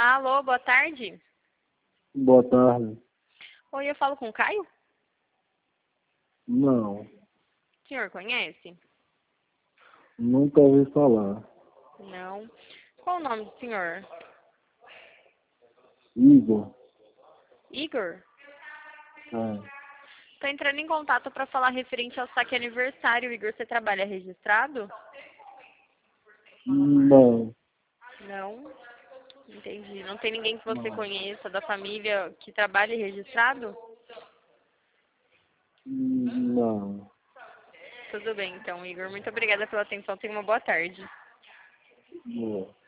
Alô, boa tarde. Boa tarde. Oi, eu falo com o Caio? Não, O senhor conhece? nunca ouvi falar. Não. Qual o nome do senhor? Igor? Igor? É. Tô entrando em contato para falar referente ao saque aniversário. Igor, você trabalha registrado? Não, Não. Entendi. Não tem ninguém que você não, conheça da família que trabalhe registrado? não. Tudo bem, então, Igor. Muito obrigada pela atenção. Tenha uma boa tarde. Não.